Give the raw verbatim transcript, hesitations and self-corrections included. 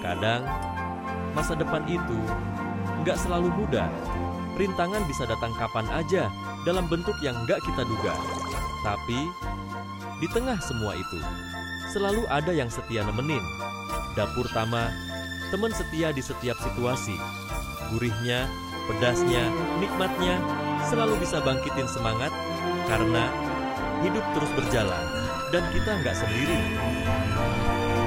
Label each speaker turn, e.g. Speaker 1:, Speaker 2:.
Speaker 1: Terkadang, masa depan itu nggak selalu mudah. Rintangan bisa datang kapan aja dalam bentuk yang nggak kita duga. Tapi, di tengah semua itu, selalu ada yang setia nemenin. Dapur Tama, teman setia di setiap situasi. Gurihnya, pedasnya, nikmatnya, selalu bisa bangkitin semangat karena hidup terus berjalan dan kita nggak sendiri.